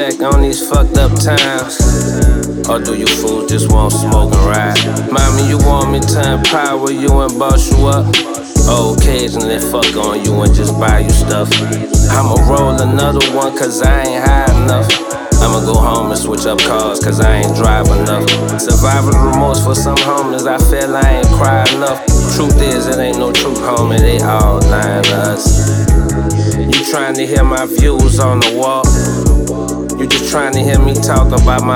back on these fucked up times? Or do you fools just want smoke and ride? Mommy, you want me to empower you and boss you up? Or occasionally fuck on you and just buy you stuff? I'ma roll another one cause I ain't high enough. I'ma go home and switch up cars cause I ain't drive enough. Survival remorse for some homies, I feel I ain't cry enough. Truth is, it ain't no truth, homie, they all lying to us. You trying to hear my views on the wall? You just trying to hear me talk about my